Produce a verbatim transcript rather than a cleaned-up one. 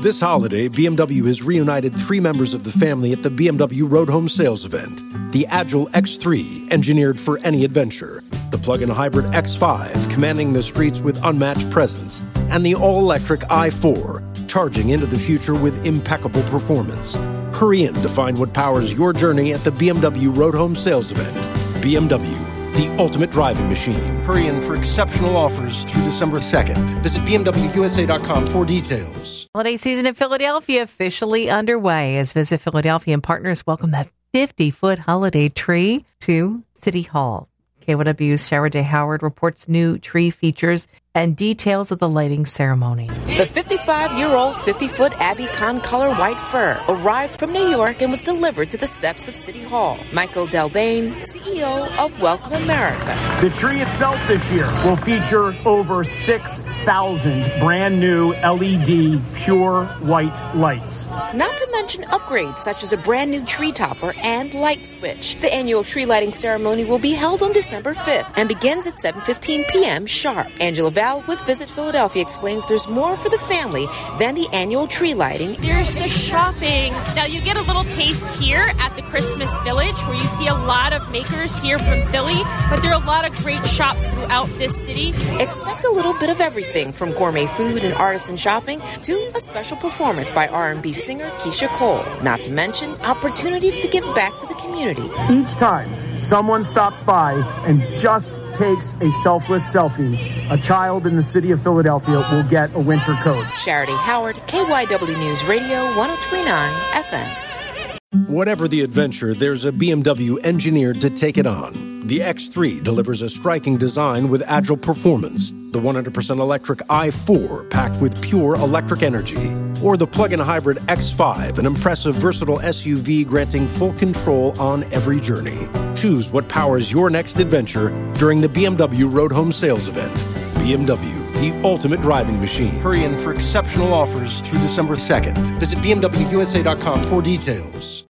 This holiday, B M W has reunited three members of the family at the B M W Road Home Sales event. The Agile X three, engineered for any adventure. The plug-in hybrid X five, commanding the streets with unmatched presence. And the all-electric i four, charging into the future with impeccable performance. Hurry in to find what powers your journey at the B M W Road Home Sales event. B M W, the ultimate driving machine. Hurry in for exceptional offers through December second. Visit B M W U S A dot com for details. Holiday season in Philadelphia officially underway as Visit Philadelphia and partners welcome that fifty-foot holiday tree to City Hall. K Y W's Shara Day Howard reports new tree features and details of the lighting ceremony. The fifty-five-year-old fifty-foot Abbey Con color white fir arrived from New York and was delivered to the steps of City Hall. Michael Delbane, C E O of Welcome America. The tree itself this year will feature over six thousand brand new L E D pure white lights. Not to mention upgrades such as a brand new tree topper and light switch. The annual tree lighting ceremony will be held on December fifth and begins at seven fifteen p.m. sharp. Angela Val with Visit Philadelphia explains there's more for the family than the annual tree lighting. There's the shopping. Now you get a little taste here at the Christmas Village where you see a lot of makers here from Philly, but there are a lot of great shops throughout this city. Expect a little bit of everything from gourmet food and artisan shopping to a special performance by R and B singer Keisha Cole. Not to mention opportunities to give back to the community. Each time someone stops by and just takes a selfless selfie, a child in the city of Philadelphia will get a winter coat. Shara Day Howard, K Y W News Radio, one oh three point nine F M. Whatever the adventure, there's a B M W engineered to take it on. The X three delivers a striking design with agile performance. The one hundred percent electric i four, packed with pure electric energy. Or the plug-in hybrid X five, an impressive, versatile S U V granting full control on every journey. Choose what powers your next adventure during the B M W Road Home Sales event. B M W, the ultimate driving machine. Hurry in for exceptional offers through December second. Visit B M W U S A dot com for details.